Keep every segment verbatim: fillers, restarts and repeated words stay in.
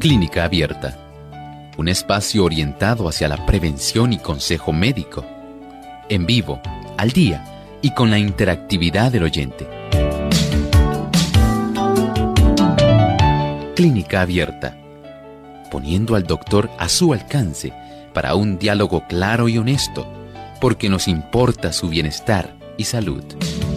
Clínica Abierta, un espacio orientado hacia la prevención y consejo médico, en vivo, al día y con la interactividad del oyente. Clínica Abierta, poniendo al doctor a su alcance para un diálogo claro y honesto, porque nos importa su bienestar y salud.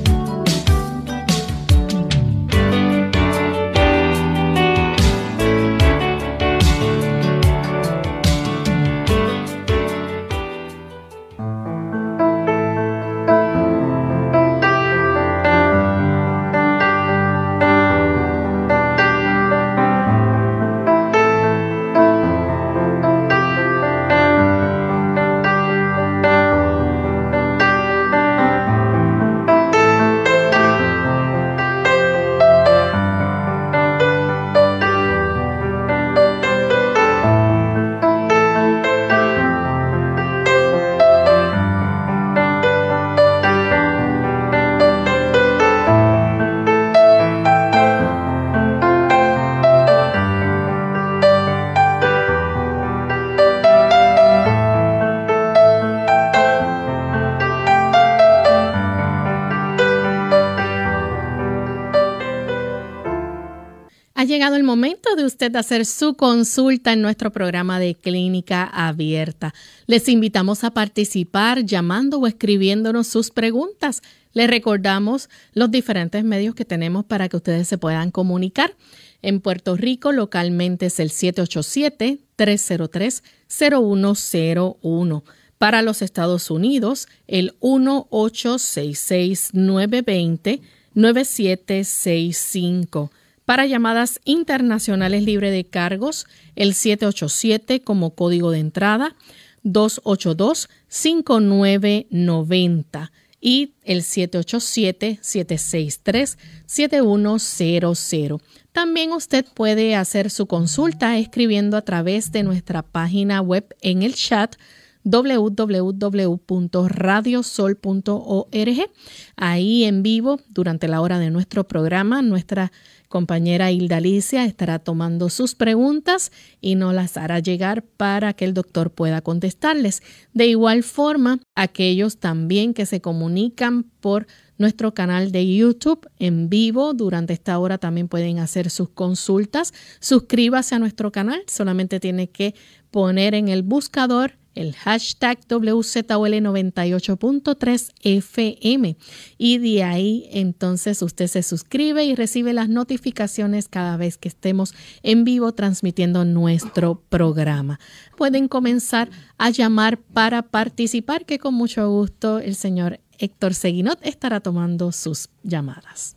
Ha llegado el momento de usted hacer su consulta en nuestro programa de Clínica Abierta. Les invitamos a participar llamando o escribiéndonos sus preguntas. Les recordamos los diferentes medios que tenemos para que ustedes se puedan comunicar. En Puerto Rico, localmente es el siete ocho siete, tres cero tres, cero uno cero uno. Para los Estados Unidos, el uno ocho seis seis, nueve dos cero, nueve siete seis cinco. Para llamadas internacionales libre de cargos, el siete ocho siete como código de entrada, dos ocho dos, cinco nueve nueve cero y el siete ocho siete, siete seis tres, siete uno cero cero. También usted puede hacer su consulta escribiendo a través de nuestra página web en el chat doble u doble u doble u punto radiosol punto org. Ahí en vivo, durante la hora de nuestro programa, nuestra compañera Hilda Alicia estará tomando sus preguntas y nos las hará llegar para que el doctor pueda contestarles. De igual forma, aquellos también que se comunican por nuestro canal de YouTube en vivo durante esta hora también pueden hacer sus consultas. Suscríbase a nuestro canal, solamente tiene que poner en el buscador el hashtag W Z O L noventa y ocho punto tres F M y de ahí entonces usted se suscribe y recibe las notificaciones cada vez que estemos en vivo transmitiendo nuestro programa. Pueden comenzar a llamar para participar, que con mucho gusto el señor Héctor Seguinot estará tomando sus llamadas.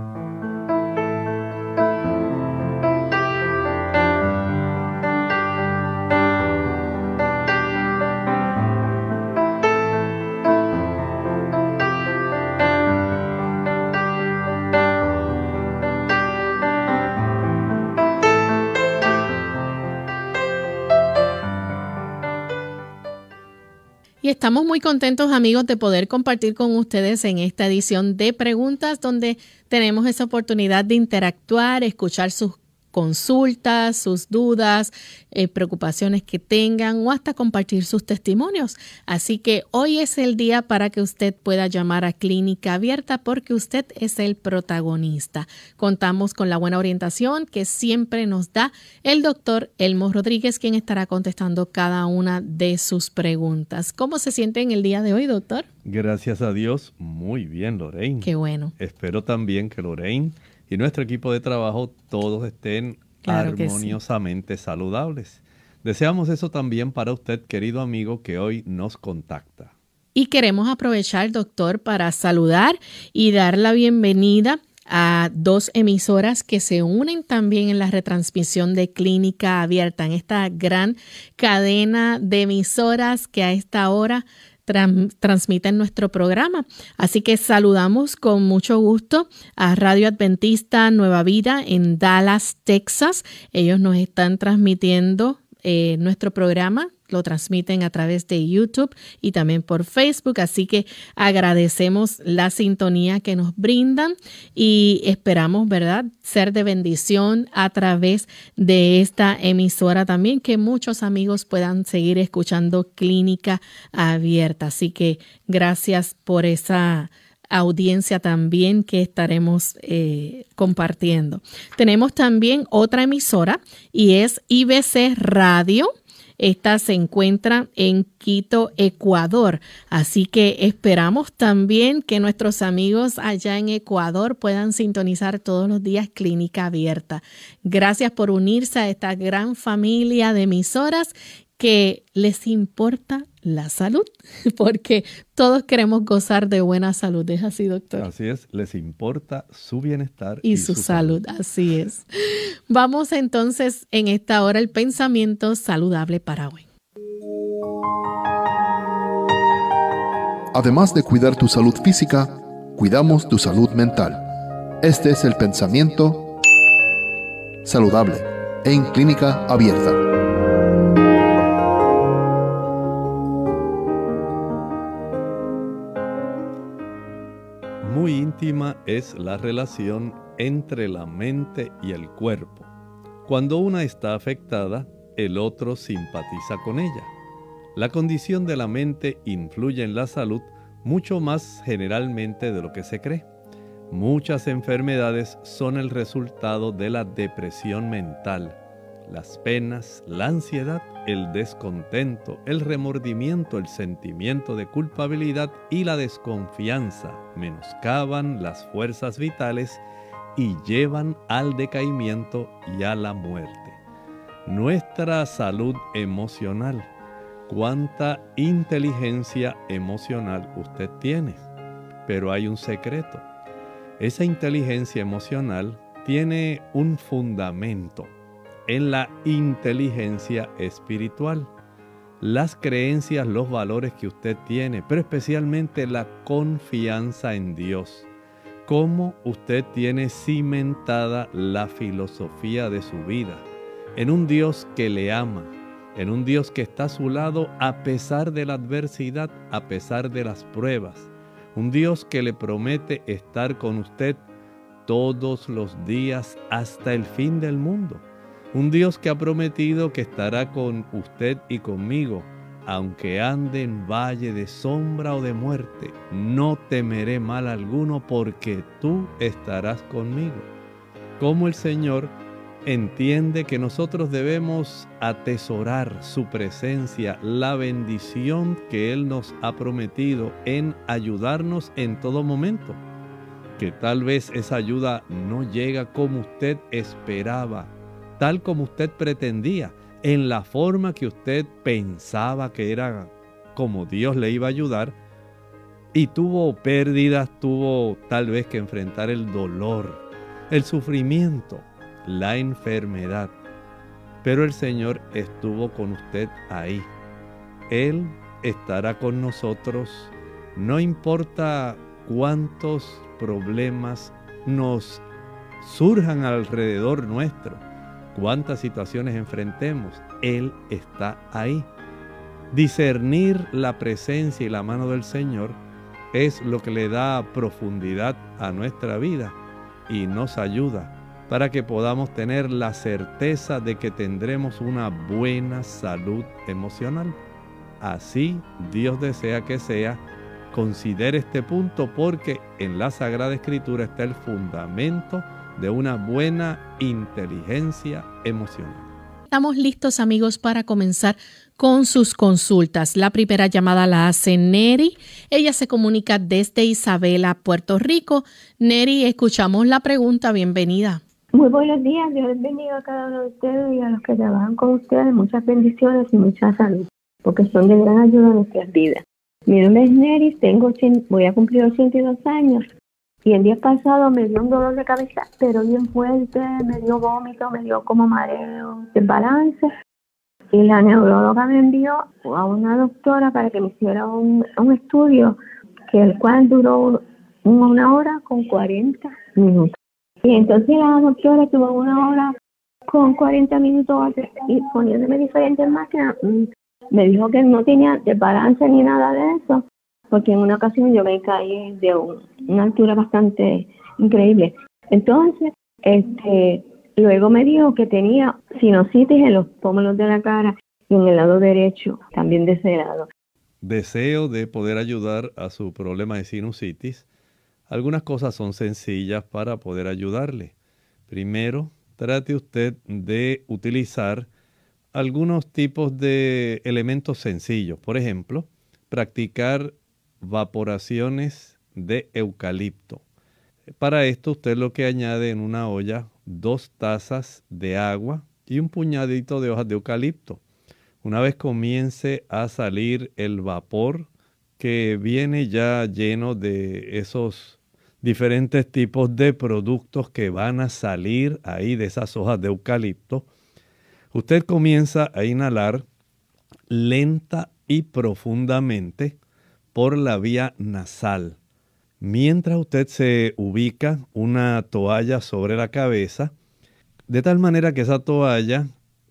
Y estamos muy contentos, amigos, de poder compartir con ustedes en esta edición de Preguntas, donde tenemos esa oportunidad de interactuar, escuchar sus consultas, sus dudas, eh, preocupaciones que tengan o hasta compartir sus testimonios. Así que hoy es el día para que usted pueda llamar a Clínica Abierta porque usted es el protagonista. Contamos con la buena orientación que siempre nos da el doctor Elmo Rodríguez, quien estará contestando cada una de sus preguntas. ¿Cómo se siente en el día de hoy, doctor? Gracias a Dios, muy bien, Lorraine. Qué bueno. Espero también que Lorraine y nuestro equipo de trabajo todos estén claro armoniosamente sí. saludables. Deseamos eso también para usted, querido amigo, que hoy nos contacta. Y queremos aprovechar, doctor, para saludar y dar la bienvenida a dos emisoras que se unen también en la retransmisión de Clínica Abierta, en esta gran cadena de emisoras que a esta hora Trans, transmiten nuestro programa. Así que saludamos con mucho gusto a Radio Adventista Nueva Vida en Dallas, Texas. Ellos nos están transmitiendo eh, nuestro programa lo transmiten a través de YouTube y también por Facebook, así que agradecemos la sintonía que nos brindan y esperamos, ¿verdad?, ser de bendición a través de esta emisora también, que muchos amigos puedan seguir escuchando Clínica Abierta. Así que gracias por esa audiencia también que estaremos eh, compartiendo. Tenemos también otra emisora y es I B C Radio. Esta se encuentra en Quito, Ecuador. Así que esperamos también que nuestros amigos allá en Ecuador puedan sintonizar todos los días Clínica Abierta. Gracias por unirse a esta gran familia de emisoras que les importa la salud, porque todos queremos gozar de buena salud. ¿Es así, doctor? Así es, les importa su bienestar y, y su, su salud. salud. Así es. Vamos entonces en esta hora al pensamiento saludable para hoy. Además de cuidar tu salud física, cuidamos tu salud mental. Este es el pensamiento saludable en Clínica Abierta. Muy íntima es la relación entre la mente y el cuerpo. Cuando una está afectada, el otro simpatiza con ella. La condición de la mente influye en la salud mucho más generalmente de lo que se cree. Muchas enfermedades son el resultado de la depresión mental. Las penas, la ansiedad, el descontento, el remordimiento, el sentimiento de culpabilidad y la desconfianza menoscaban las fuerzas vitales y llevan al decaimiento y a la muerte. Nuestra salud emocional. ¿Cuánta inteligencia emocional usted tiene? Pero hay un secreto. Esa inteligencia emocional tiene un fundamento en la inteligencia espiritual. Las creencias, los valores que usted tiene, pero especialmente la confianza en Dios. Cómo usted tiene cimentada la filosofía de su vida en un Dios que le ama, en un Dios que está a su lado a pesar de la adversidad, a pesar de las pruebas. Un Dios que le promete estar con usted todos los días hasta el fin del mundo. Un Dios que ha prometido que estará con usted y conmigo, aunque ande en valle de sombra o de muerte, no temeré mal alguno porque tú estarás conmigo. Como el Señor entiende que nosotros debemos atesorar su presencia, la bendición que Él nos ha prometido en ayudarnos en todo momento. Que tal vez esa ayuda no llega como usted esperaba, tal como usted pretendía, en la forma que usted pensaba que era como Dios le iba a ayudar, y tuvo pérdidas, tuvo tal vez que enfrentar el dolor, el sufrimiento, la enfermedad. Pero el Señor estuvo con usted ahí. Él estará con nosotros, no importa cuántos problemas nos surjan alrededor nuestro, cuántas situaciones enfrentemos, Él está ahí. Discernir la presencia y la mano del Señor es lo que le da profundidad a nuestra vida y nos ayuda para que podamos tener la certeza de que tendremos una buena salud emocional. Así Dios desea que sea. Considere este punto porque en la Sagrada Escritura está el fundamento de una buena inteligencia emocional. Estamos listos, amigos, para comenzar con sus consultas. La primera llamada la hace Neri. Ella se comunica desde Isabela, Puerto Rico. Neri, escuchamos la pregunta. Bienvenida. Muy buenos días. Dios les bendiga a cada uno de ustedes y a los que trabajan con ustedes. Muchas bendiciones y mucha salud, porque son de gran ayuda en nuestras vidas. Mi nombre es Neri, tengo, voy a cumplir ochenta y dos años. Y el día pasado me dio un dolor de cabeza, pero bien fuerte, me dio vómito, me dio como mareo, desbalance. Y la neuróloga me envió a una doctora para que me hiciera un, un estudio, que el cual duró una hora con cuarenta minutos. Y entonces la doctora estuvo una hora con cuarenta minutos y poniéndome diferentes máquinas, me dijo que no tenía desbalance ni nada de eso, porque en una ocasión yo me caí de un, una altura bastante increíble. Entonces, este, luego me dijo que tenía sinusitis en los pómulos de la cara y en el lado derecho, también de ese lado. Deseo de poder ayudar a su problema de sinusitis. Algunas cosas son sencillas para poder ayudarle. Primero, trate usted de utilizar algunos tipos de elementos sencillos. Por ejemplo, practicar vaporaciones de eucalipto. Para esto usted lo que añade en una olla dos tazas de agua y un puñadito de hojas de eucalipto. Una vez comience a salir el vapor que viene ya lleno de esos diferentes tipos de productos que van a salir ahí de esas hojas de eucalipto, usted comienza a inhalar lenta y profundamente por la vía nasal. Mientras usted se ubica una toalla sobre la cabeza, de tal manera que esa toalla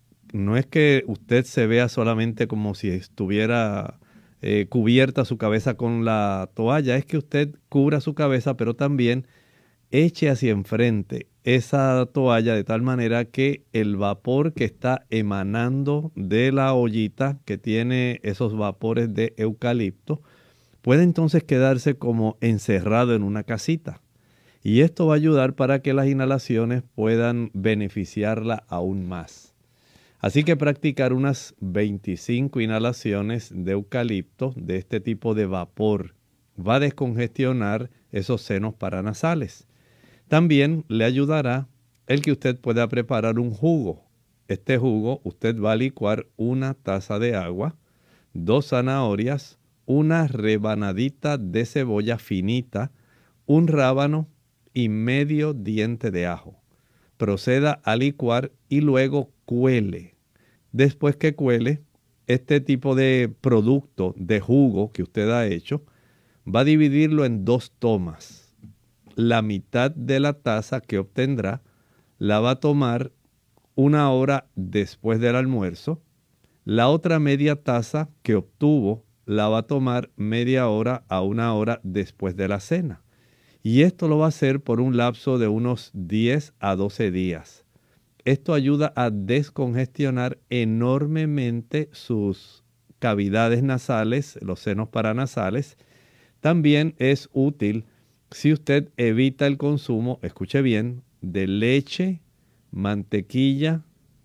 no es que usted se vea solamente como si estuviera eh, cubierta su cabeza con la toalla, es que usted cubra su cabeza, pero también eche hacia enfrente esa toalla de tal manera que el vapor que está emanando de la ollita que tiene esos vapores de eucalipto puede entonces quedarse como encerrado en una casita. Y esto va a ayudar para que las inhalaciones puedan beneficiarla aún más. Así que practicar unas veinticinco inhalaciones de eucalipto, de este tipo de vapor, va a descongestionar esos senos paranasales. También le ayudará el que usted pueda preparar un jugo. Este jugo usted va a licuar una taza de agua, dos zanahorias, una rebanadita de cebolla finita, un rábano y medio diente de ajo. Proceda a licuar y luego cuele. Después que cuele, este tipo de producto de jugo que usted ha hecho, va a dividirlo en dos tomas. La mitad de la taza que obtendrá la va a tomar una hora después del almuerzo. La otra media taza que obtuvo la va a tomar media hora a una hora después de la cena. Y esto lo va a hacer por un lapso de unos diez a doce días. Esto ayuda a descongestionar enormemente sus cavidades nasales, los senos paranasales. También es útil si usted evita el consumo, escuche bien, de leche, mantequilla,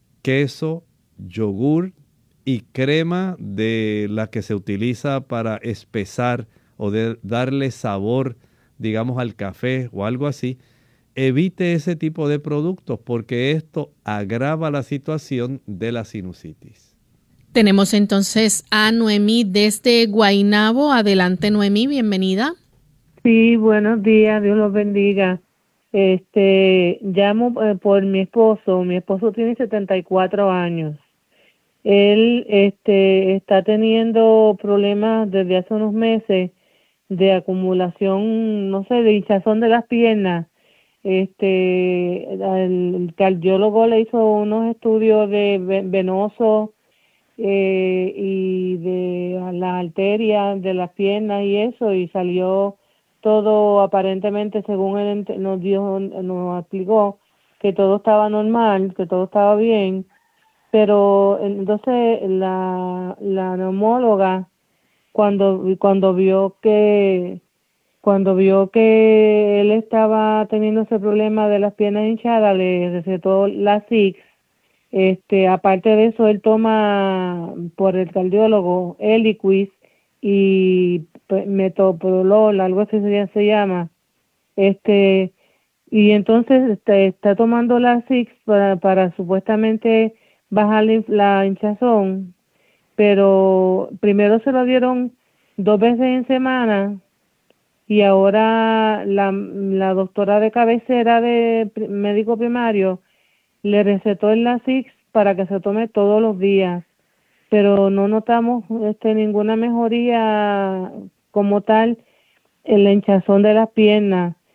queso, yogur y crema de la que se utiliza para espesar o de darle sabor, digamos, al café o algo así. Evite ese tipo de productos porque esto agrava la situación de la sinusitis. Tenemos entonces a Noemí desde Guaynabo. Adelante, Noemí, bienvenida. Sí, buenos días, Dios los bendiga. Este, llamo eh, por mi esposo. Mi esposo tiene setenta y cuatro años. Él este, está teniendo problemas desde hace unos meses de acumulación, no sé, de hinchazón de las piernas. Este, el cardiólogo le hizo unos estudios de venosos eh, y de las arterias de las piernas y eso, y salió todo aparentemente, según él nos dijo, nos explicó, que todo estaba normal, que todo estaba bien, pero entonces la, la neumóloga cuando cuando vio que Cuando vio que él estaba teniendo ese problema de las piernas hinchadas, le recetó la Six. Este, aparte de eso, él toma por el cardiólogo Eliquis y metoprolol, algo así se llama. Este, y entonces este, está tomando la Six para, para supuestamente bajar la hinchazón, pero primero se lo dieron dos veces en semana. Y ahora la, la doctora de cabecera de médico primario le recetó el Lasix para que se tome todos los días, pero no notamos este, ninguna mejoría como tal en la hinchazón de las piernas.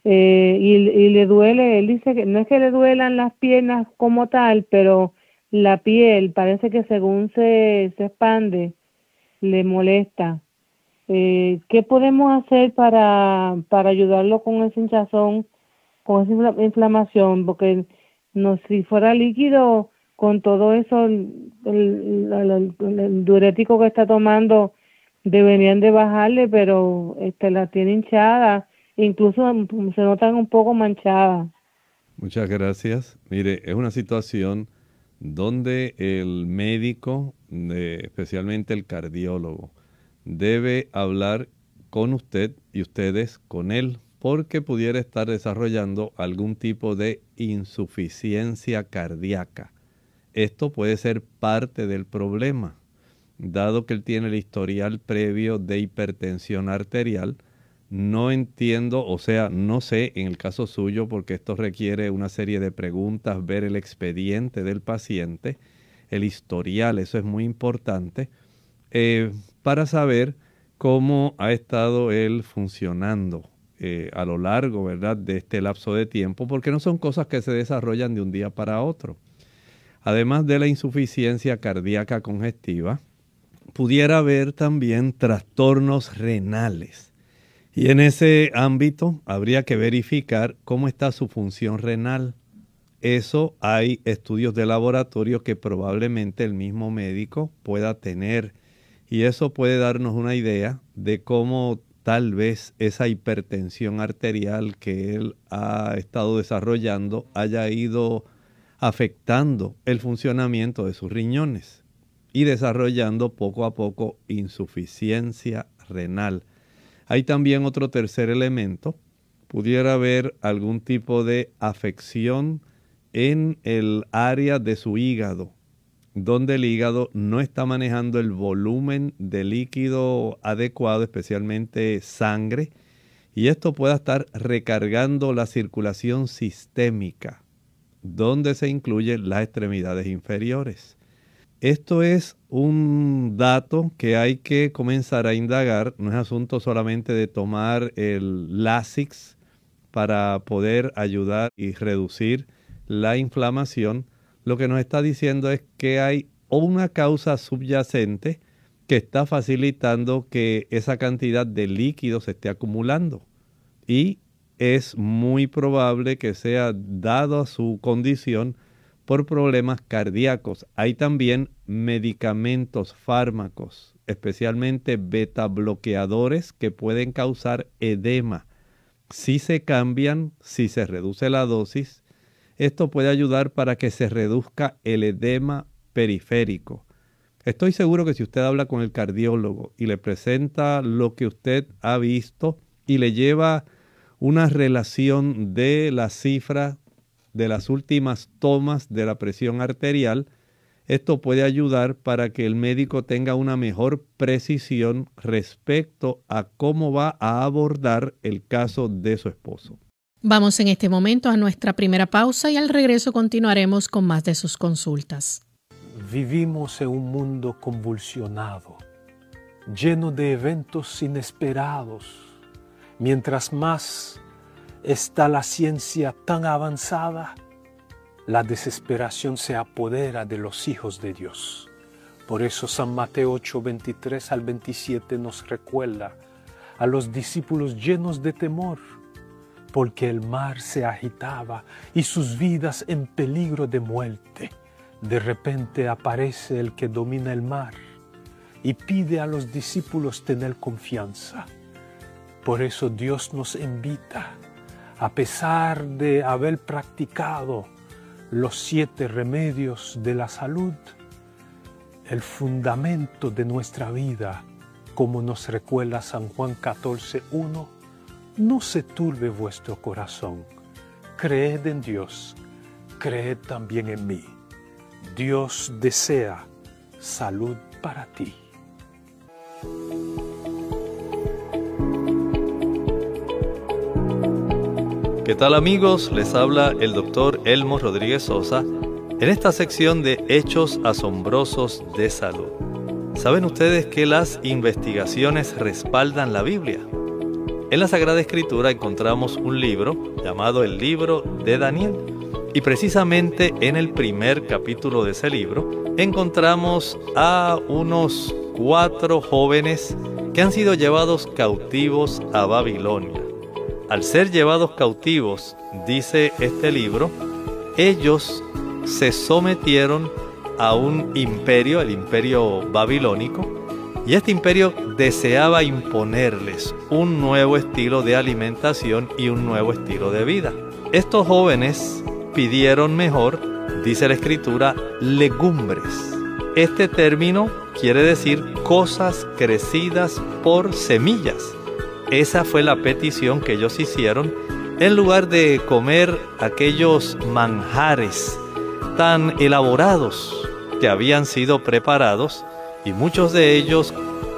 eh, y, y le duele, él dice que no es que le duelan las piernas como tal, pero la piel parece que según se, se expande, le molesta. Eh, ¿Qué podemos hacer para, para ayudarlo con ese hinchazón, con esa inflamación? Porque no, si fuera líquido, con todo eso, el, el, el, el, el diurético que está tomando, deberían de bajarle, pero este la tiene hinchada, incluso se notan un poco manchadas. Muchas gracias. Mire, es una situación donde el médico, de, especialmente el cardiólogo, debe hablar con usted y ustedes con él, porque pudiera estar desarrollando algún tipo de insuficiencia cardíaca. Esto puede ser parte del problema, dado que él tiene el historial previo de hipertensión arterial. No entiendo, o sea, no sé en el caso suyo, porque esto requiere una serie de preguntas, ver el expediente del paciente, el historial, eso es muy importante, eh, para saber cómo ha estado él funcionando eh, a lo largo, ¿verdad?, de este lapso de tiempo, porque no son cosas que se desarrollan de un día para otro. Además de la insuficiencia cardíaca congestiva, pudiera haber también trastornos renales. Y en ese ámbito habría que verificar cómo está su función renal. Eso hay estudios de laboratorio que probablemente el mismo médico pueda tener. Y eso puede darnos una idea de cómo tal vez esa hipertensión arterial que él ha estado desarrollando haya ido afectando el funcionamiento de sus riñones y desarrollando poco a poco insuficiencia renal. Hay también otro tercer elemento. Pudiera haber algún tipo de afección en el área de su hígado, donde el hígado no está manejando el volumen de líquido adecuado, especialmente sangre, y esto pueda estar recargando la circulación sistémica, donde se incluyen las extremidades inferiores. Esto es un dato que hay que comenzar a indagar. No es asunto solamente de tomar el Lasix para poder ayudar y reducir la inflamación. Lo que nos está diciendo es que hay una causa subyacente que está facilitando que esa cantidad de líquido se esté acumulando. Y es muy probable que sea dado a su condición por problemas cardíacos. Hay también medicamentos, fármacos, especialmente beta bloqueadores que pueden causar edema. Si se cambian, si se reduce la dosis, esto puede ayudar para que se reduzca el edema periférico. Estoy seguro que si usted habla con el cardiólogo y le presenta lo que usted ha visto y le lleva una relación de la cifra de las últimas tomas de la presión arterial, esto puede ayudar para que el médico tenga una mejor precisión respecto a cómo va a abordar el caso de su esposo. Vamos en este momento a nuestra primera pausa y al regreso continuaremos con más de sus consultas. Vivimos en un mundo convulsionado, lleno de eventos inesperados. Mientras más está la ciencia tan avanzada, la desesperación se apodera de los hijos de Dios. Por eso San Mateo ocho, veintitrés al veintisiete nos recuerda a los discípulos llenos de temor, porque el mar se agitaba y sus vidas en peligro de muerte. De repente aparece el que domina el mar y pide a los discípulos tener confianza. Por eso Dios nos invita, a pesar de haber practicado los siete remedios de la salud, el fundamento de nuestra vida, como nos recuerda San Juan catorce, uno, no se turbe vuestro corazón. Creed en Dios, creed también en mí. Dios desea salud para ti. ¿Qué tal, amigos? Les habla el doctor Elmo Rodríguez Sosa en esta sección de Hechos Asombrosos de Salud. ¿Saben ustedes que las investigaciones respaldan la Biblia? En la Sagrada Escritura encontramos un libro llamado el libro de Daniel. Y precisamente en el primer capítulo de ese libro encontramos a unos cuatro jóvenes que han sido llevados cautivos a Babilonia. Al ser llevados cautivos, dice este libro, ellos se sometieron a un imperio, el imperio babilónico, y este imperio deseaba imponerles un nuevo estilo de alimentación y un nuevo estilo de vida. Estos jóvenes pidieron mejor, dice la Escritura, legumbres. Este término quiere decir cosas crecidas por semillas. Esa fue la petición que ellos hicieron, en lugar de comer aquellos manjares tan elaborados que habían sido preparados, y muchos de ellos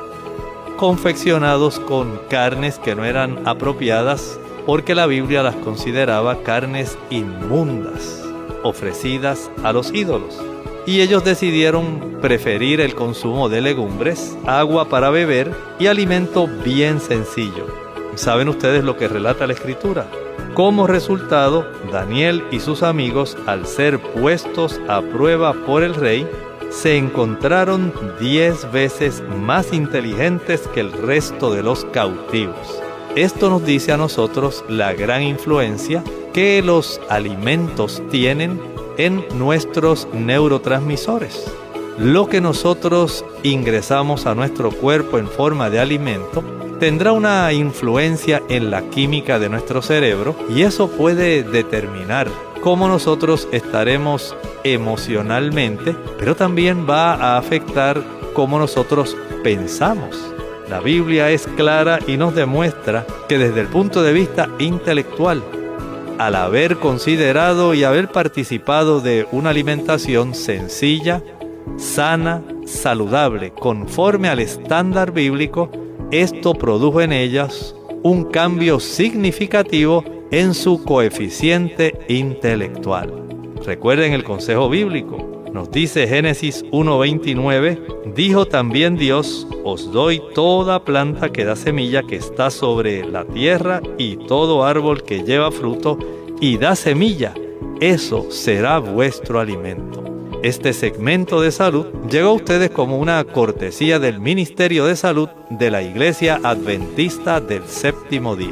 confeccionados con carnes que no eran apropiadas, porque la Biblia las consideraba carnes inmundas, ofrecidas a los ídolos. Y ellos decidieron preferir el consumo de legumbres, agua para beber y alimento bien sencillo. ¿Saben ustedes lo que relata la Escritura? Como resultado, Daniel y sus amigos, al ser puestos a prueba por el rey, se encontraron diez veces más inteligentes que el resto de los cautivos. Esto nos dice a nosotros la gran influencia que los alimentos tienen en nuestros neurotransmisores. Lo que nosotros ingresamos a nuestro cuerpo en forma de alimento tendrá una influencia en la química de nuestro cerebro, y eso puede determinar cómo nosotros estaremos emocionalmente, pero también va a afectar cómo nosotros pensamos. La Biblia es clara y nos demuestra que desde el punto de vista intelectual, al haber considerado y haber participado de una alimentación sencilla, sana, saludable, conforme al estándar bíblico, esto produjo en ellas un cambio significativo en su coeficiente intelectual. Recuerden el consejo bíblico. Nos dice Génesis uno veintinueve, dijo también Dios, os doy toda planta que da semilla que está sobre la tierra y todo árbol que lleva fruto y da semilla, eso será vuestro alimento. Este segmento de salud llegó a ustedes como una cortesía del Ministerio de Salud de la Iglesia Adventista del Séptimo Día.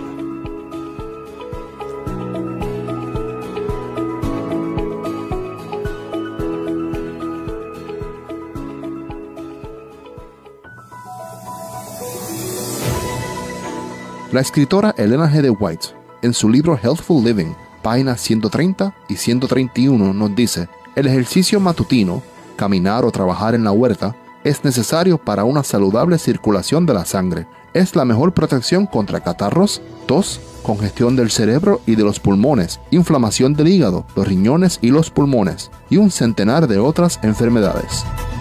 La escritora Elena G. de White, en su libro Healthful Living, páginas ciento treinta y ciento treinta y uno, nos dice: el ejercicio matutino, caminar o trabajar en la huerta, es necesario para una saludable circulación de la sangre. Es la mejor protección contra catarros, tos, congestión del cerebro y de los pulmones, inflamación del hígado, los riñones y los pulmones, y un centenar de otras enfermedades.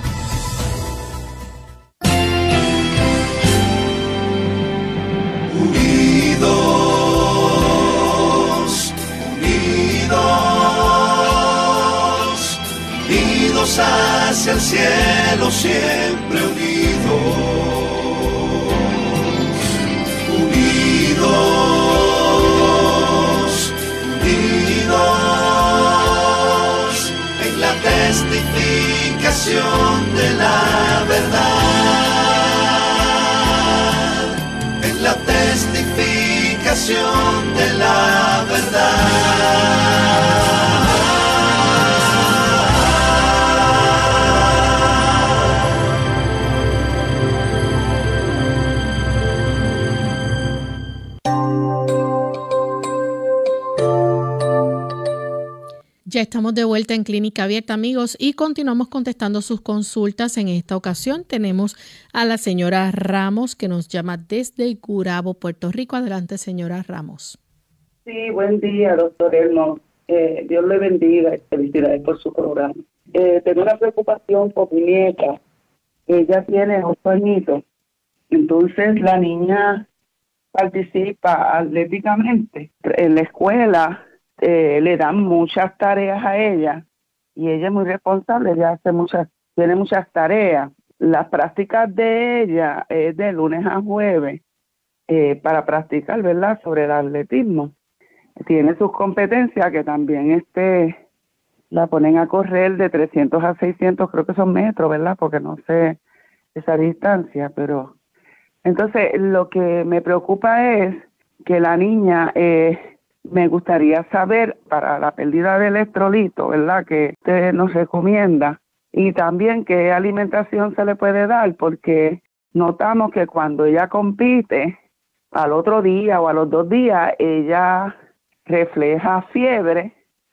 Hacia el cielo siempre unidos, unidos, unidos, en la testificación de la verdad, en la testificación de la verdad. Ya estamos de vuelta en Clínica Abierta, amigos, y continuamos contestando sus consultas. En esta ocasión tenemos a la señora Ramos, que nos llama desde Gurabo, Puerto Rico. Adelante, señora Ramos. Sí, buen día, doctor Elmo. Eh, Dios le bendiga y felicidades por su programa. Eh, tengo una preocupación por mi nieta. Ella tiene ocho añitos. Entonces, la niña participa atléticamente en la escuela. Eh, le dan muchas tareas a ella y ella es muy responsable, ella hace muchas, tiene muchas tareas. Las prácticas de ella es de lunes a jueves eh, para practicar, ¿verdad?, sobre el atletismo. Tiene sus competencias que también este la ponen a correr de trescientos a seiscientos, creo que son metros, ¿verdad?, porque no sé esa distancia, pero entonces lo que me preocupa es que la niña, eh, me gustaría saber para la pérdida de electrolito, ¿verdad?, que usted nos recomienda, y también qué alimentación se le puede dar, porque notamos que cuando ella compite, al otro día o a los dos días, ella refleja fiebre.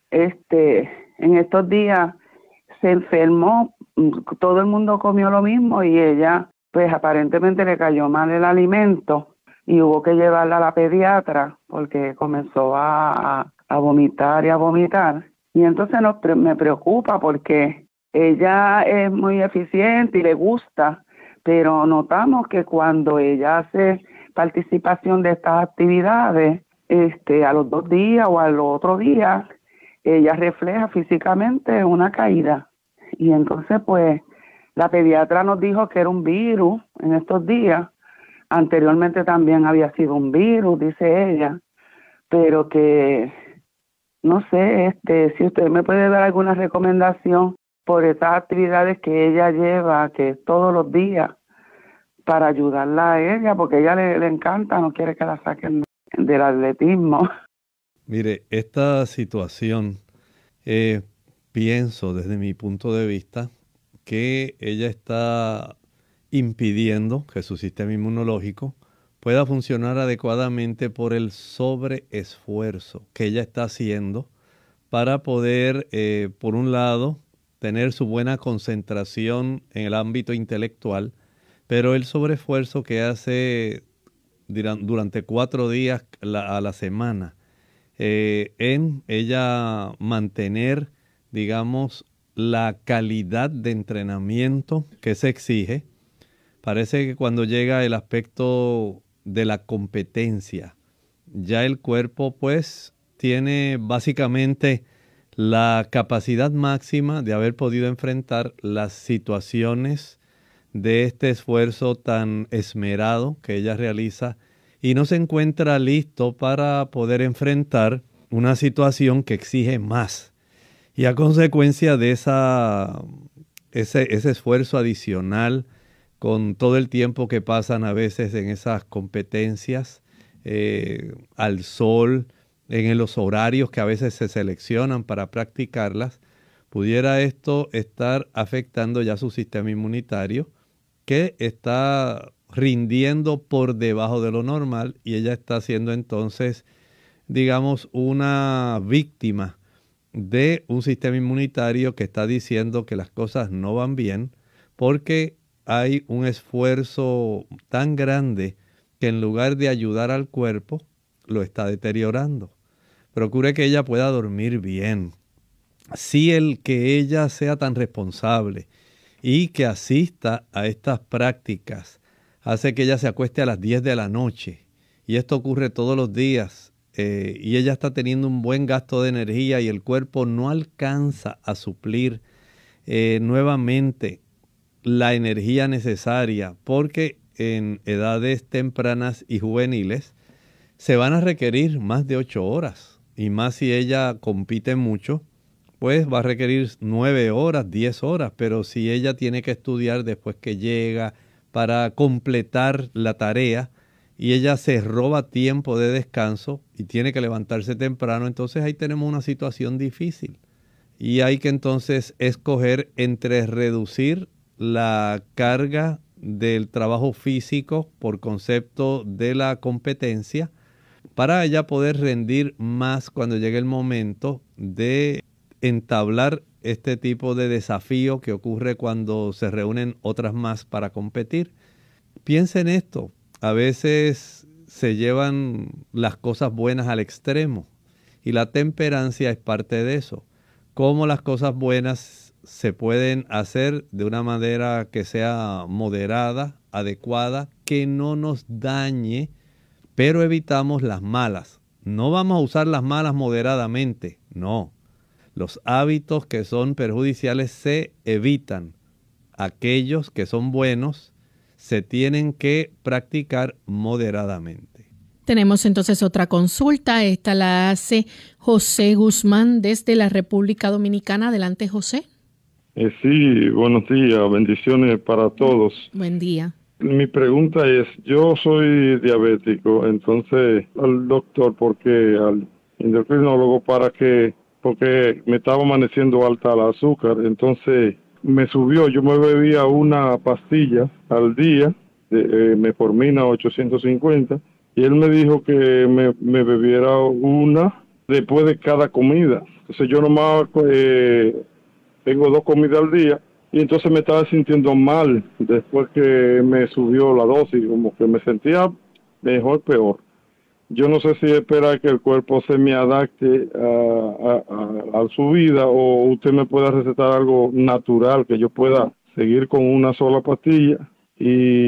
Este, en estos días se enfermó, todo el mundo comió lo mismo y ella, pues aparentemente le cayó mal el alimento y hubo que llevarla a la pediatra porque comenzó a, a vomitar y a vomitar. Y entonces nos, me preocupa porque ella es muy eficiente y le gusta, pero notamos que cuando ella hace participación de estas actividades, este, a los dos días o al otro día, ella refleja físicamente una caída. Y entonces, pues, la pediatra nos dijo que era un virus en estos días. Anteriormente también había sido un virus, dice ella, pero que, no sé, este, si usted me puede dar alguna recomendación por estas actividades que ella lleva, que es todos los días, para ayudarla a ella, porque a ella le, le encanta, no quiere que la saquen del atletismo. Mire, esta situación, eh, pienso desde mi punto de vista que ella está impidiendo que su sistema inmunológico pueda funcionar adecuadamente por el sobreesfuerzo que ella está haciendo para poder, eh, por un lado, tener su buena concentración en el ámbito intelectual, pero el sobreesfuerzo que hace durante cuatro días a la semana eh, en ella mantener, digamos, la calidad de entrenamiento que se exige. Parece que cuando llega el aspecto de la competencia, ya el cuerpo pues tiene básicamente la capacidad máxima de haber podido enfrentar las situaciones de este esfuerzo tan esmerado que ella realiza y no se encuentra listo para poder enfrentar una situación que exige más. Y a consecuencia de esa, ese, ese esfuerzo adicional, con todo el tiempo que pasan a veces en esas competencias, eh, al sol, en los horarios que a veces se seleccionan para practicarlas, pudiera esto estar afectando ya su sistema inmunitario, que está rindiendo por debajo de lo normal y ella está siendo entonces, digamos, una víctima de un sistema inmunitario que está diciendo que las cosas no van bien porque hay un esfuerzo tan grande que en lugar de ayudar al cuerpo, lo está deteriorando. Procure que ella pueda dormir bien. Si el que ella sea tan responsable y que asista a estas prácticas hace que ella se acueste a las diez de la noche, y esto ocurre todos los días, eh, y ella está teniendo un buen gasto de energía y el cuerpo no alcanza a suplir eh, nuevamente la energía necesaria, porque en edades tempranas y juveniles se van a requerir más de ocho horas, y más si ella compite mucho, pues va a requerir nueve horas, diez horas, pero si ella tiene que estudiar después que llega para completar la tarea y ella se roba tiempo de descanso y tiene que levantarse temprano, entonces ahí tenemos una situación difícil. Y hay que entonces escoger entre reducir la carga del trabajo físico por concepto de la competencia para ella poder rendir más cuando llegue el momento de entablar este tipo de desafío que ocurre cuando se reúnen otras más para competir. Piensa en esto, a veces se llevan las cosas buenas al extremo y la temperancia es parte de eso. Cómo las cosas buenas se pueden hacer de una manera que sea moderada, adecuada, que no nos dañe, pero evitamos las malas. No vamos a usar las malas moderadamente, no. Los hábitos que son perjudiciales se evitan. Aquellos que son buenos se tienen que practicar moderadamente. Tenemos entonces otra consulta. Esta la hace José Guzmán desde la República Dominicana. Adelante, José. Eh, sí, buenos días, bendiciones para todos. Buen día. Mi pregunta es, yo soy diabético, entonces al doctor, porque al endocrinólogo, para que, porque me estaba amaneciendo alta el azúcar, entonces me subió, yo me bebía una pastilla al día, de, eh, metformina ochocientos cincuenta, y él me dijo que me, me bebiera una después de cada comida. Entonces yo nomás eh, tengo dos comidas al día, y entonces me estaba sintiendo mal después que me subió la dosis, como que me sentía mejor, peor. Yo no sé si esperar que el cuerpo se me adapte a, a, a, a su vida, o usted me pueda recetar algo natural, que yo pueda seguir con una sola pastilla y,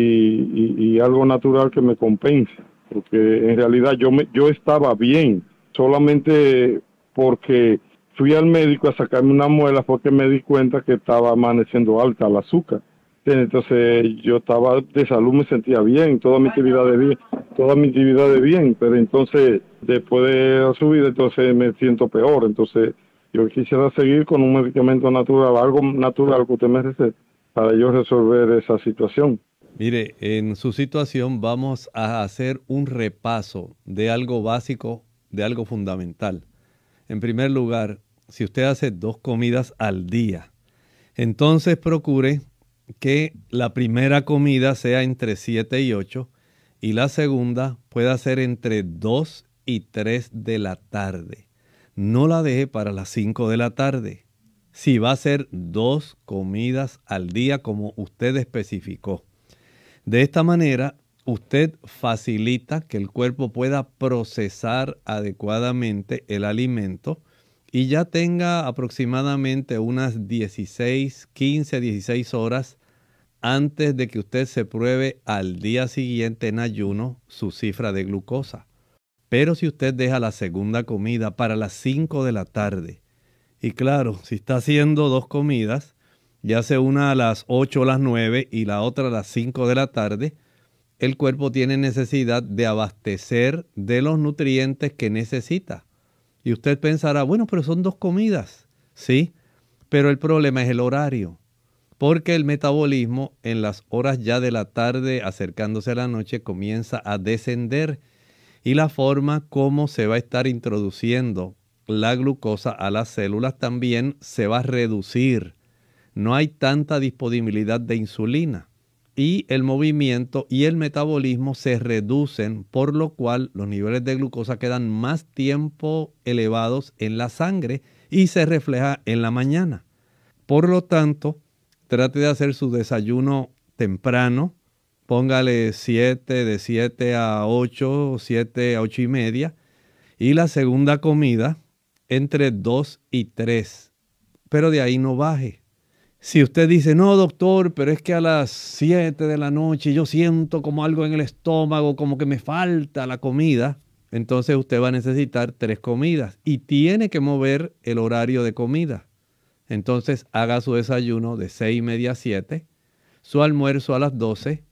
y, y algo natural que me compense. Porque en realidad yo, me, yo estaba bien, solamente porque fui al médico a sacarme una muela porque me di cuenta que estaba amaneciendo alta el azúcar. Entonces yo estaba de salud, me sentía bien, toda mi actividad de bien, toda mi actividad de bien, pero entonces después de la subida entonces me siento peor. Entonces yo quisiera seguir con un medicamento natural, algo natural que usted me recete para yo resolver esa situación. Mire, en su situación vamos a hacer un repaso de algo básico, de algo fundamental. En primer lugar, si usted hace dos comidas al día, entonces procure que la primera comida sea entre siete y ocho y la segunda pueda ser entre dos y tres de la tarde. No la deje para las cinco de la tarde. Si va a ser dos comidas al día como usted especificó. De esta manera, usted facilita que el cuerpo pueda procesar adecuadamente el alimento y ya tenga aproximadamente unas dieciséis, quince, dieciséis horas antes de que usted se pruebe al día siguiente en ayuno su cifra de glucosa. Pero si usted deja la segunda comida para las cinco de la tarde, y claro, si está haciendo dos comidas, ya sea una a las ocho o las nueve y la otra a las cinco de la tarde, el cuerpo tiene necesidad de abastecer de los nutrientes que necesita. Y usted pensará, bueno, pero son dos comidas. Sí, pero el problema es el horario. Porque el metabolismo en las horas ya de la tarde, acercándose a la noche, comienza a descender. Y la forma como se va a estar introduciendo la glucosa a las células también se va a reducir. No hay tanta disponibilidad de insulina. Y el movimiento y el metabolismo se reducen, por lo cual los niveles de glucosa quedan más tiempo elevados en la sangre y se refleja en la mañana. Por lo tanto, trate de hacer su desayuno temprano, póngale siete, de siete a ocho, siete a ocho y media, y la segunda comida entre dos y tres, pero de ahí no baje. Si usted dice, no doctor, pero es que a las siete de la noche yo siento como algo en el estómago, como que me falta la comida, entonces usted va a necesitar tres comidas y tiene que mover el horario de comida. Entonces haga su desayuno de seis y media a siete, su almuerzo a las doce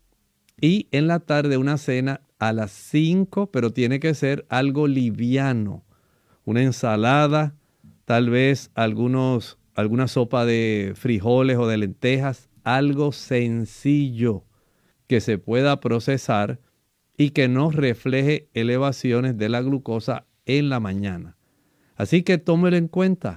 y en la tarde una cena a las cinco, pero tiene que ser algo liviano. Una ensalada, tal vez algunos... alguna sopa de frijoles o de lentejas, algo sencillo que se pueda procesar y que no refleje elevaciones de la glucosa en la mañana. Así que tómelo en cuenta.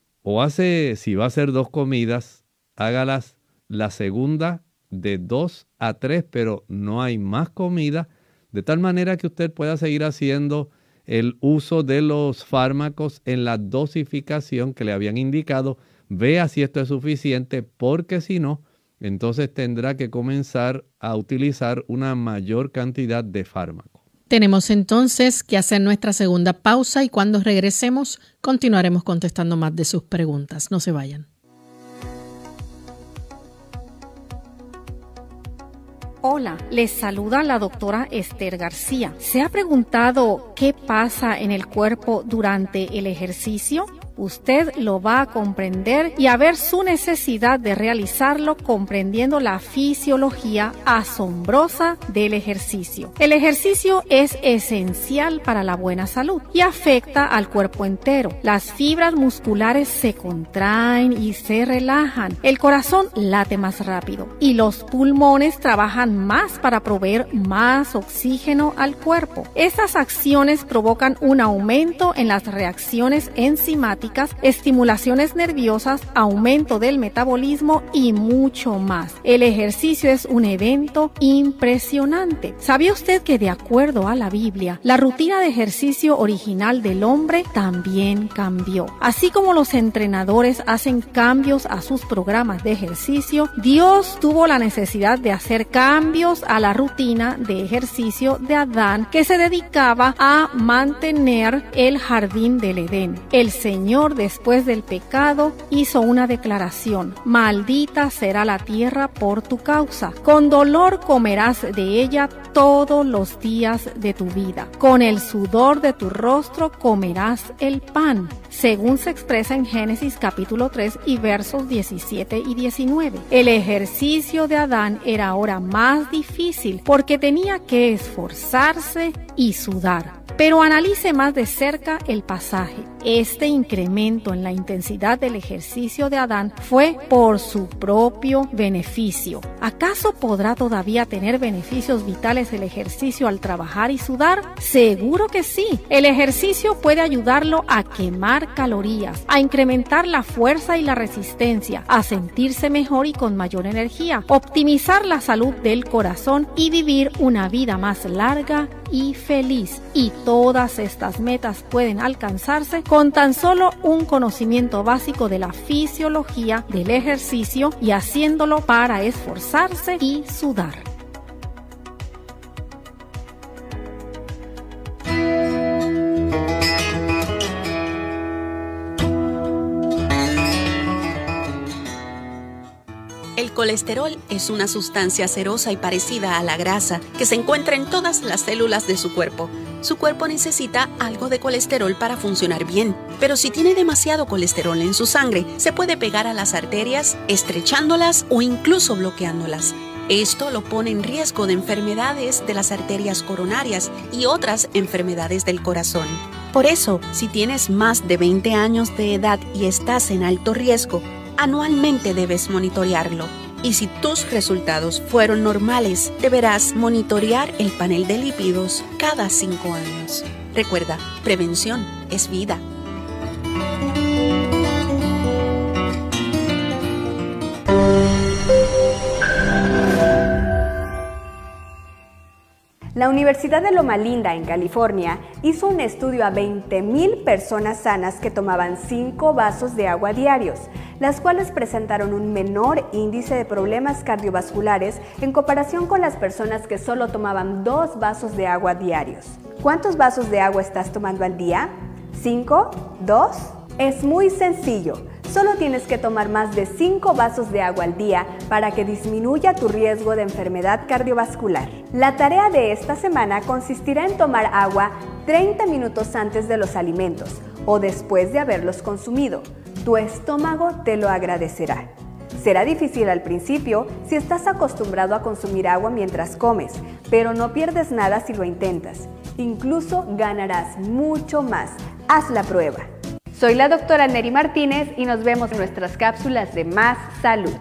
O hace, si va a hacer dos comidas, hágalas la segunda de dos a tres, pero no hay más comida, de tal manera que usted pueda seguir haciendo el uso de los fármacos en la dosificación que le habían indicado. Vea si esto es suficiente, porque si no, entonces tendrá que comenzar a utilizar una mayor cantidad de fármaco. Tenemos entonces que hacer nuestra segunda pausa y cuando regresemos continuaremos contestando más de sus preguntas. No se vayan. Hola, les saluda la doctora Esther García. ¿Se ha preguntado qué pasa en el cuerpo durante el ejercicio? usted lo va a comprender y a ver su necesidad de realizarlo comprendiendo la fisiología asombrosa del ejercicio. El ejercicio es esencial para la buena salud y afecta al cuerpo entero. Las fibras musculares se contraen y se relajan. El corazón late más rápido y los pulmones trabajan más para proveer más oxígeno al cuerpo. Estas acciones provocan un aumento en las reacciones enzimáticas, estimulaciones nerviosas, aumento del metabolismo y mucho más. El ejercicio es un evento impresionante. ¿Sabía usted que de acuerdo a la Biblia, la rutina de ejercicio original del hombre también cambió? Así como los entrenadores hacen cambios a sus programas de ejercicio, Dios tuvo la necesidad de hacer cambios a la rutina de ejercicio de Adán, que se dedicaba a mantener el jardín del Edén. El Señor, después del pecado, hizo una declaración: maldita será la tierra por tu causa. Con dolor comerás de ella todos los días de tu vida. Con el sudor de tu rostro comerás el pan, según se expresa en Génesis capítulo tres y versos diecisiete y diecinueve. El ejercicio de Adán era ahora más difícil porque tenía que esforzarse y sudar. Pero analice más de cerca el pasaje. Este incremento en la intensidad del ejercicio de Adán fue por su propio beneficio. ¿Acaso podrá todavía tener beneficios vitales el ejercicio al trabajar y sudar? Seguro que sí. El ejercicio puede ayudarlo a quemar calorías, a incrementar la fuerza y la resistencia, a sentirse mejor y con mayor energía, optimizar la salud del corazón y vivir una vida más larga y feliz. Y todas estas metas pueden alcanzarse con tan solo un conocimiento básico de la fisiología del ejercicio y haciéndolo para esforzarse y sudar. El colesterol es una sustancia cerosa y parecida a la grasa que se encuentra en todas las células de su cuerpo. Su cuerpo necesita algo de colesterol para funcionar bien, pero si tiene demasiado colesterol en su sangre, se puede pegar a las arterias, estrechándolas o incluso bloqueándolas. Esto lo pone en riesgo de enfermedades de las arterias coronarias y otras enfermedades del corazón. Por eso, si tienes más de veinte años de edad y estás en alto riesgo, anualmente debes monitorearlo. Y si tus resultados fueron normales, deberás monitorear el panel de lípidos cada cinco años. Recuerda, prevención es vida. La Universidad de Loma Linda, en California, hizo un estudio a veinte mil personas sanas que tomaban cinco vasos de agua diarios, las cuales presentaron un menor índice de problemas cardiovasculares en comparación con las personas que solo tomaban dos vasos de agua diarios. ¿Cuántos vasos de agua estás tomando al día? ¿Cinco? ¿Dos? Es muy sencillo. Solo tienes que tomar más de cinco vasos de agua al día para que disminuya tu riesgo de enfermedad cardiovascular. La tarea de esta semana consistirá en tomar agua treinta minutos antes de los alimentos o después de haberlos consumido. Tu estómago te lo agradecerá. Será difícil al principio si estás acostumbrado a consumir agua mientras comes, pero no pierdes nada si lo intentas. Incluso ganarás mucho más. Haz la prueba. Soy la doctora Neri Martínez y nos vemos en nuestras cápsulas de Más Salud.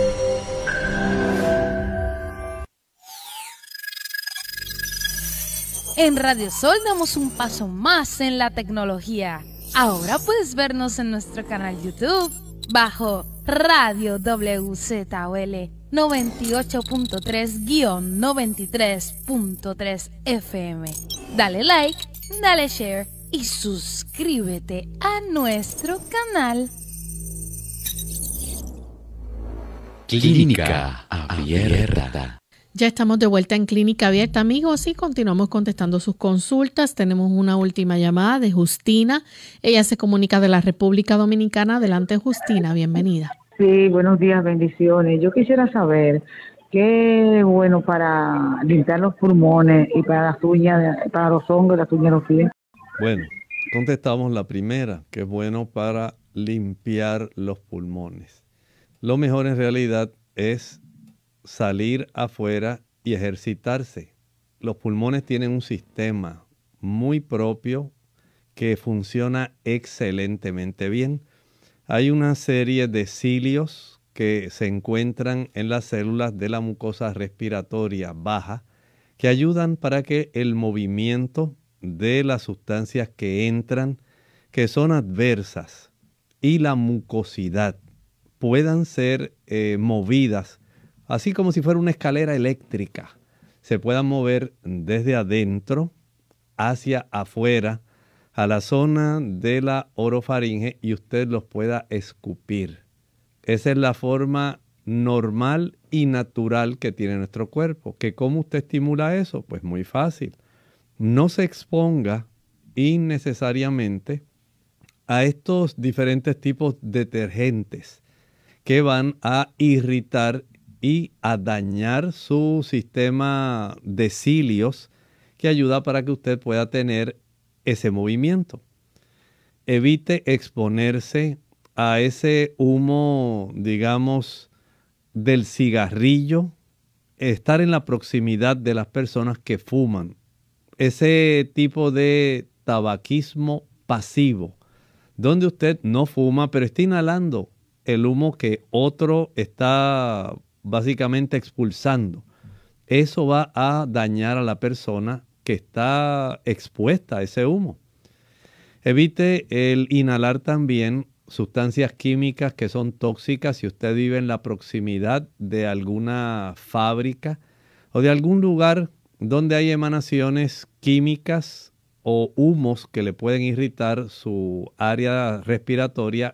En Radio Sol damos un paso más en la tecnología. Ahora puedes vernos en nuestro canal YouTube bajo Radio W Z O L noventa y ocho punto tres guión noventa y tres punto tres F M. Dale like, dale share y suscríbete a nuestro canal. Clínica Abierta. Ya estamos de vuelta en Clínica Abierta, amigos, y continuamos contestando sus consultas. Tenemos una última llamada de Justina. Ella se comunica de la República Dominicana. Adelante, Justina, bienvenida. Sí, buenos días, bendiciones. Yo quisiera saber qué es bueno para limpiar los pulmones y para las uñas, para los hongos y las uñas de los pies. Bueno, contestamos la primera, que es bueno para limpiar los pulmones. Lo mejor en realidad es salir afuera y ejercitarse. Los pulmones tienen un sistema muy propio que funciona excelentemente bien. Hay una serie de cilios que se encuentran en las células de la mucosa respiratoria baja que ayudan para que el movimiento de las sustancias que entran, que son adversas, y la mucosidad puedan ser eh, movidas, así como si fuera una escalera eléctrica, se puedan mover desde adentro hacia afuera, a la zona de la orofaringe, y usted los pueda escupir. Esa es la forma normal y natural que tiene nuestro cuerpo. ¿Que cómo usted estimula eso? Pues muy fácil. No se exponga innecesariamente a estos diferentes tipos de detergentes que van a irritar y a dañar su sistema de cilios, que ayuda para que usted pueda tener ese movimiento. Evite exponerse a ese humo, digamos, del cigarrillo, estar en la proximidad de las personas que fuman, ese tipo de tabaquismo pasivo, donde usted no fuma, pero está inhalando el humo que otro está básicamente expulsando. Eso va a dañar a la persona que está expuesta a ese humo. Evite el inhalar también sustancias químicas que son tóxicas si usted vive en la proximidad de alguna fábrica o de algún lugar donde hay emanaciones químicas o humos que le pueden irritar su área respiratoria.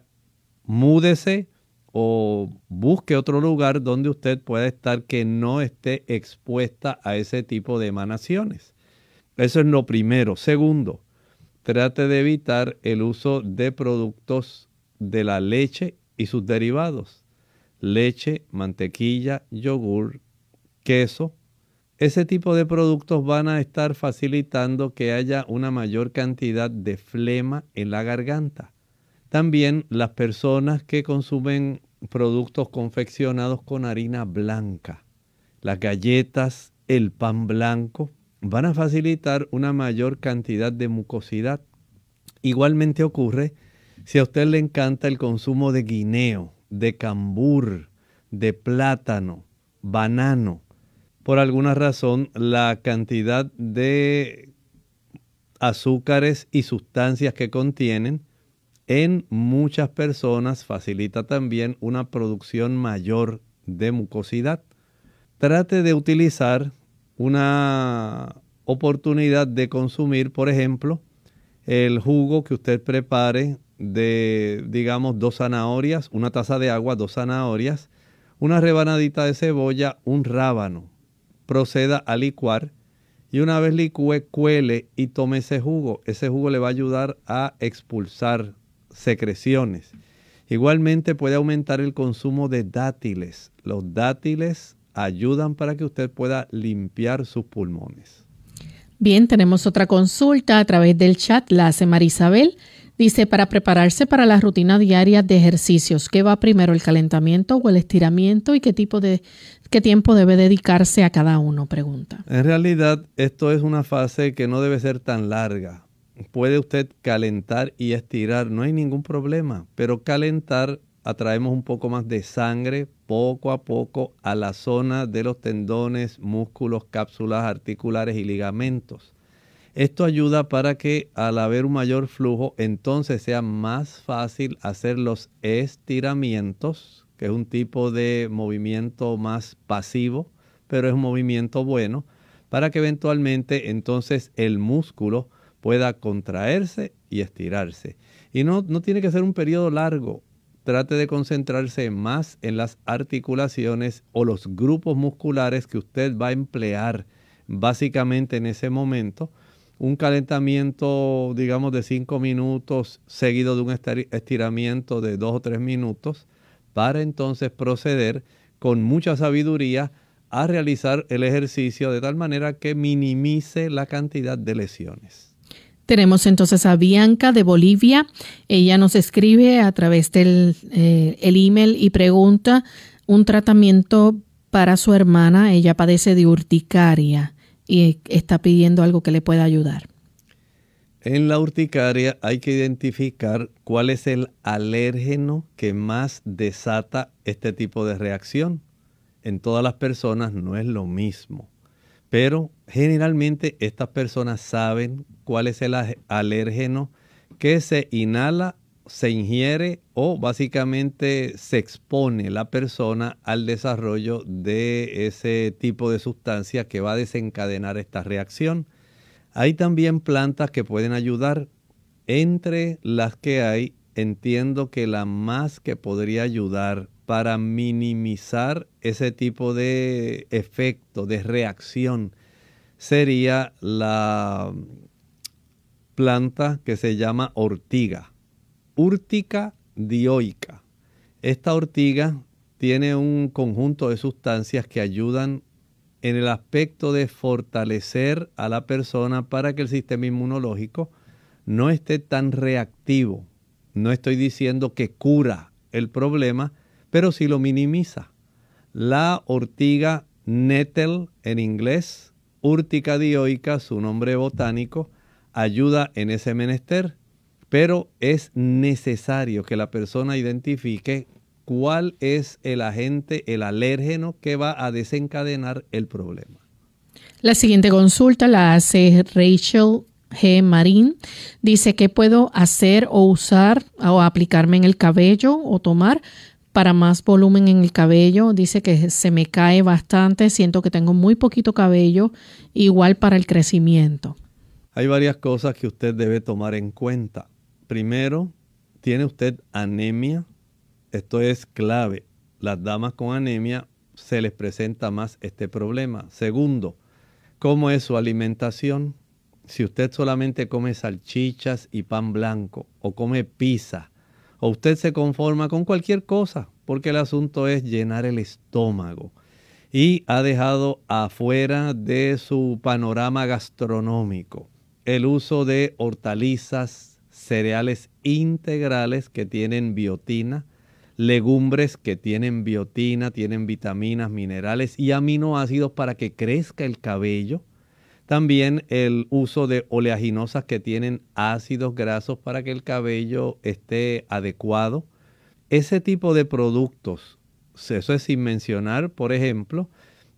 Múdese o busque otro lugar donde usted pueda estar que no esté expuesta a ese tipo de emanaciones. Eso es lo primero. Segundo, trate de evitar el uso de productos de la leche y sus derivados. Leche, mantequilla, yogur, queso. Ese tipo de productos van a estar facilitando que haya una mayor cantidad de flema en la garganta. También las personas que consumen productos confeccionados con harina blanca, las galletas, el pan blanco, van a facilitar una mayor cantidad de mucosidad. Igualmente ocurre si a usted le encanta el consumo de guineo, de cambur, de plátano, banano. Por alguna razón, la cantidad de azúcares y sustancias que contienen en muchas personas facilita también una producción mayor de mucosidad. Trate de utilizar una oportunidad de consumir, por ejemplo, el jugo que usted prepare de, digamos, dos zanahorias, una taza de agua, dos zanahorias, una rebanadita de cebolla, un rábano. Proceda a licuar y una vez licúe, cuele y tome ese jugo. Ese jugo le va a ayudar a expulsar secreciones. Igualmente puede aumentar el consumo de dátiles. Los dátiles ayudan para que usted pueda limpiar sus pulmones. Bien, tenemos otra consulta a través del chat. La hace Marisabel. Dice, para prepararse para la rutina diaria de ejercicios, ¿qué va primero, el calentamiento o el estiramiento? ¿Y qué tipo de qué tiempo debe dedicarse a cada uno? Pregunta. En realidad, esto es una fase que no debe ser tan larga. Puede usted calentar y estirar, no hay ningún problema, pero calentar atraemos un poco más de sangre poco a poco a la zona de los tendones, músculos, cápsulas articulares y ligamentos. Esto ayuda para que al haber un mayor flujo, entonces sea más fácil hacer los estiramientos, que es un tipo de movimiento más pasivo, pero es un movimiento bueno, para que eventualmente entonces el músculo pueda contraerse y estirarse. Y no, no tiene que ser un periodo largo. Trate de concentrarse más en las articulaciones o los grupos musculares que usted va a emplear básicamente en ese momento. Un calentamiento, digamos, de cinco minutos seguido de un estiramiento de dos o tres minutos para entonces proceder con mucha sabiduría a realizar el ejercicio de tal manera que minimice la cantidad de lesiones. Tenemos entonces a Bianca de Bolivia. Ella nos escribe a través del eh, el email y pregunta un tratamiento para su hermana. Ella padece de urticaria y está pidiendo algo que le pueda ayudar. En la urticaria hay que identificar cuál es el alérgeno que más desata este tipo de reacción. En todas las personas no es lo mismo, pero generalmente estas personas saben cuál es el alérgeno que se inhala, se ingiere o básicamente se expone la persona al desarrollo de ese tipo de sustancia que va a desencadenar esta reacción. Hay también plantas que pueden ayudar. Entre las que hay, entiendo que la más que podría ayudar para minimizar ese tipo de efecto, de reacción, sería la planta que se llama ortiga, Urtica dioica. Esta ortiga tiene un conjunto de sustancias que ayudan en el aspecto de fortalecer a la persona para que el sistema inmunológico no esté tan reactivo. No estoy diciendo que cura el problema, pero sí lo minimiza. La ortiga nettle en inglés, Urtica dioica, su nombre botánico, ayuda en ese menester, pero es necesario que la persona identifique cuál es el agente, el alérgeno que va a desencadenar el problema. La siguiente consulta la hace Rachel G. Marín. Dice, ¿qué puedo hacer o usar o aplicarme en el cabello o tomar para más volumen en el cabello? Dice que se me cae bastante, siento que tengo muy poquito cabello, igual para el crecimiento. Hay varias cosas que usted debe tomar en cuenta. Primero, ¿tiene usted anemia? Esto es clave. Las damas con anemia se les presenta más este problema. Segundo, ¿cómo es su alimentación? Si usted solamente come salchichas y pan blanco o come pizza, o usted se conforma con cualquier cosa, porque el asunto es llenar el estómago y ha dejado afuera de su panorama gastronómico el uso de hortalizas, cereales integrales que tienen biotina, legumbres que tienen biotina, tienen vitaminas, minerales y aminoácidos para que crezca el cabello. También el uso de oleaginosas que tienen ácidos grasos para que el cabello esté adecuado. Ese tipo de productos, eso es sin mencionar, por ejemplo,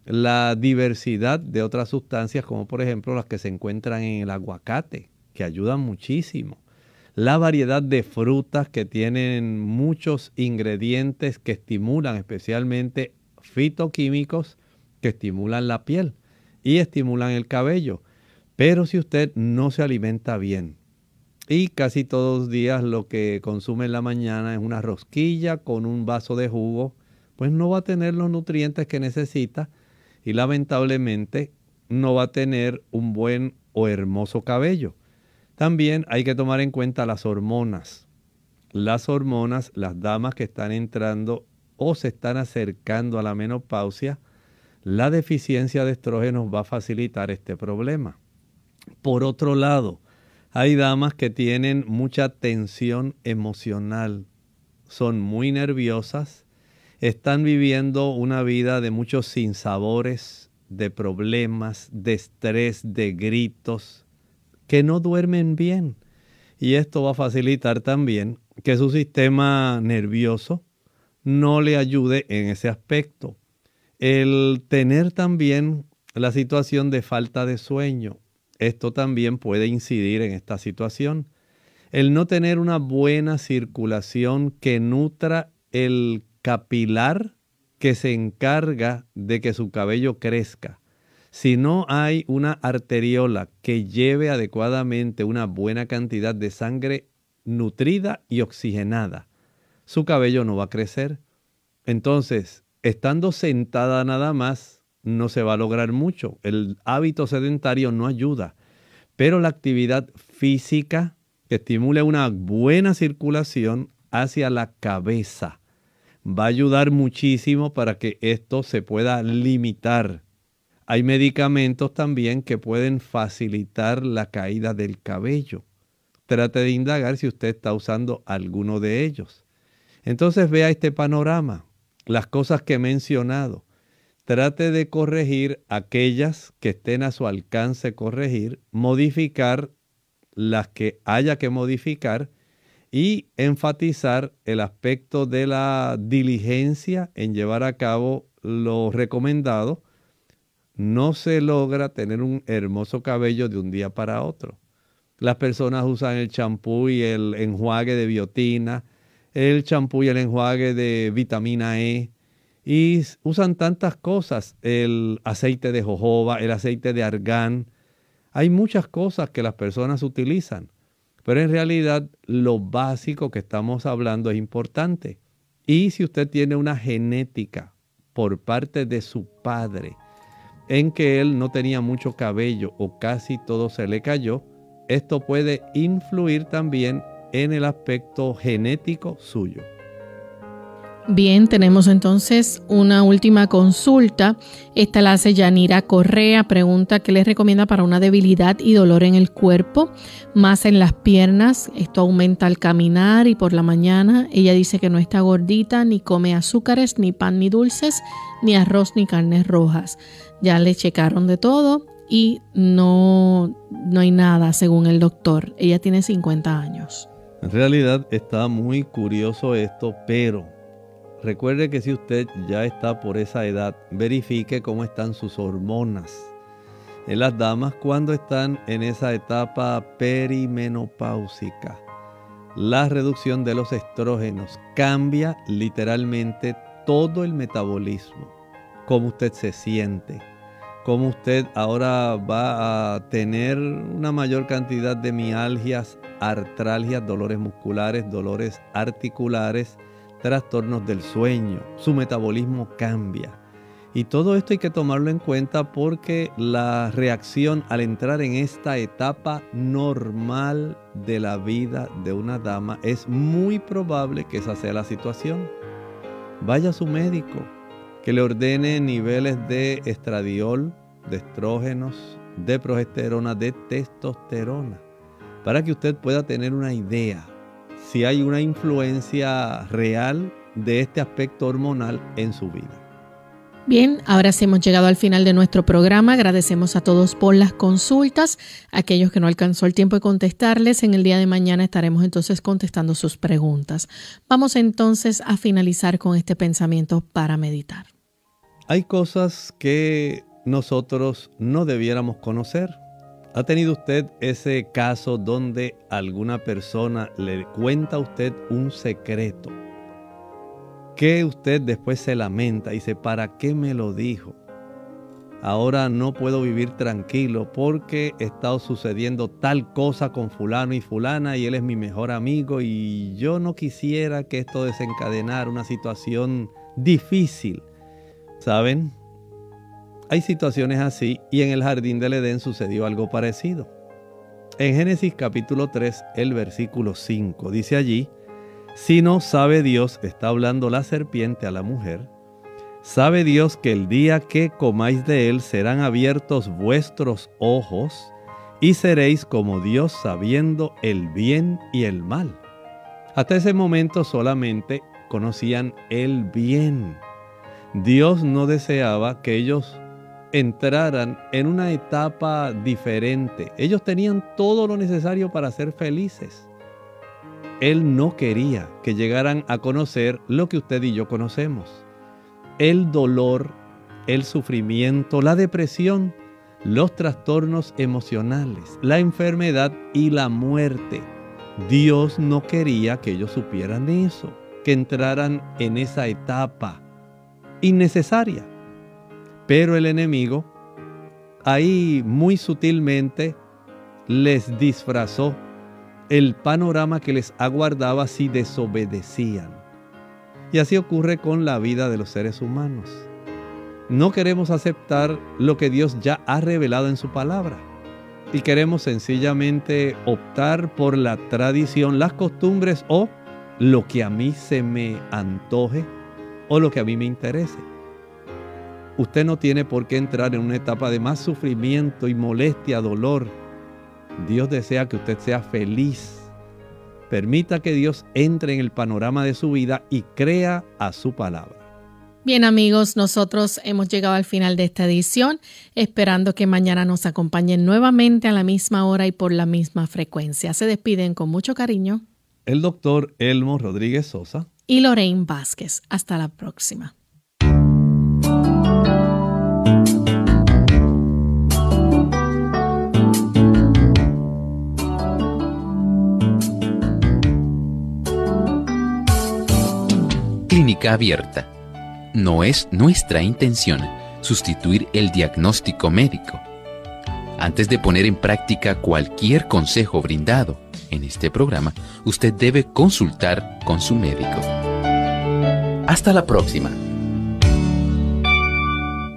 la diversidad de otras sustancias como por ejemplo las que se encuentran en el aguacate, que ayudan muchísimo. La variedad de frutas que tienen muchos ingredientes que estimulan, especialmente fitoquímicos que estimulan la piel y estimulan el cabello. Pero si usted no se alimenta bien y casi todos los días lo que consume en la mañana es una rosquilla con un vaso de jugo, pues no va a tener los nutrientes que necesita y lamentablemente no va a tener un buen o hermoso cabello. También hay que tomar en cuenta las hormonas. Las hormonas, las damas que están entrando o se están acercando a la menopausia, la deficiencia de estrógenos va a facilitar este problema. Por otro lado, hay damas que tienen mucha tensión emocional, son muy nerviosas, están viviendo una vida de muchos sinsabores, de problemas, de estrés, de gritos, que no duermen bien. Y esto va a facilitar también que su sistema nervioso no le ayude en ese aspecto. El tener también la situación de falta de sueño, esto también puede incidir en esta situación. El no tener una buena circulación que nutra el capilar que se encarga de que su cabello crezca. Si no hay una arteriola que lleve adecuadamente una buena cantidad de sangre nutrida y oxigenada, su cabello no va a crecer. Entonces, estando sentada nada más, no se va a lograr mucho. El hábito sedentario no ayuda, pero la actividad física que estimule una buena circulación hacia la cabeza va a ayudar muchísimo para que esto se pueda limitar Hay medicamentos también que pueden facilitar la caída del cabello. Trate de indagar si usted está usando alguno de ellos. Entonces vea este panorama, las cosas que he mencionado. Trate de corregir aquellas que estén a su alcance corregir, modificar las que haya que modificar y enfatizar el aspecto de la diligencia en llevar a cabo lo recomendado. No se logra tener un hermoso cabello de un día para otro. Las personas usan el champú y el enjuague de biotina, el champú y el enjuague de vitamina E, y usan tantas cosas, el aceite de jojoba, el aceite de argán. Hay muchas cosas que las personas utilizan, pero en realidad lo básico que estamos hablando es importante. Y si usted tiene una genética por parte de su padre, en que él no tenía mucho cabello o casi todo se le cayó, esto puede influir también en el aspecto genético suyo. Bien, tenemos entonces una última consulta. Esta la hace Yanira Correa. Pregunta qué les recomienda para una debilidad y dolor en el cuerpo, más en las piernas. Esto aumenta al caminar y por la mañana. Ella dice que no está gordita, ni come azúcares, ni pan, ni dulces, ni arroz, ni carnes rojas. Ya le checaron de todo y no, no hay nada según el doctor. Ella tiene cincuenta años. En realidad está muy curioso esto, pero recuerde que si usted ya está por esa edad, verifique cómo están sus hormonas. En las damas, cuando están en esa etapa perimenopáusica, la reducción de los estrógenos cambia literalmente todo el metabolismo. Cómo usted se siente, cómo usted ahora va a tener una mayor cantidad de mialgias, artralgias, dolores musculares, dolores articulares, trastornos del sueño, su metabolismo cambia. Y todo esto hay que tomarlo en cuenta porque la reacción al entrar en esta etapa normal de la vida de una dama es muy probable que esa sea la situación. Vaya a su médico, que le ordene niveles de estradiol, de estrógenos, de progesterona, de testosterona, para que usted pueda tener una idea si hay una influencia real de este aspecto hormonal en su vida. Bien, ahora sí hemos llegado al final de nuestro programa. Agradecemos a todos por las consultas. Aquellos que no alcanzó el tiempo de contestarles, en el día de mañana estaremos entonces contestando sus preguntas. Vamos entonces a finalizar con este pensamiento para meditar. Hay cosas que nosotros no debiéramos conocer. ¿Ha tenido usted ese caso donde alguna persona le cuenta a usted un secreto que usted después se lamenta y dice, ¿para qué me lo dijo? Ahora no puedo vivir tranquilo porque ha estado sucediendo tal cosa con fulano y fulana y él es mi mejor amigo y yo no quisiera que esto desencadenara una situación difícil. ¿Saben? Hay situaciones así y en el jardín del Edén sucedió algo parecido. En Génesis capítulo tres, el versículo cinco, dice allí, si no sabe Dios, está hablando la serpiente a la mujer, sabe Dios que el día que comáis de él serán abiertos vuestros ojos y seréis como Dios sabiendo el bien y el mal. Hasta ese momento solamente conocían el bien. Dios no deseaba que ellos entraran en una etapa diferente. Ellos tenían todo lo necesario para ser felices. Él no quería que llegaran a conocer lo que usted y yo conocemos. El dolor, el sufrimiento, la depresión, los trastornos emocionales, la enfermedad y la muerte. Dios no quería que ellos supieran eso, que entraran en esa etapa innecesaria. Pero el enemigo ahí muy sutilmente les disfrazó el panorama que les aguardaba si desobedecían. Y así ocurre con la vida de los seres humanos. No queremos aceptar lo que Dios ya ha revelado en su palabra y queremos sencillamente optar por la tradición, las costumbres o lo que a mí se me antoje o lo que a mí me interese. usted no tiene por qué entrar en una etapa de más sufrimiento y molestia, dolor. Dios desea que usted sea feliz. Permita que Dios entre en el panorama de su vida y crea a su palabra. Bien, amigos, nosotros hemos llegado al final de esta edición, esperando que mañana nos acompañen nuevamente a la misma hora y por la misma frecuencia. Se despiden con mucho cariño el doctor Elmo Rodríguez Sosa y Lorraine Vázquez. Hasta la próxima. Clínica Abierta. No es nuestra intención sustituir el diagnóstico médico. Antes de poner en práctica cualquier consejo brindado en este programa, usted debe consultar con su médico. Hasta la próxima.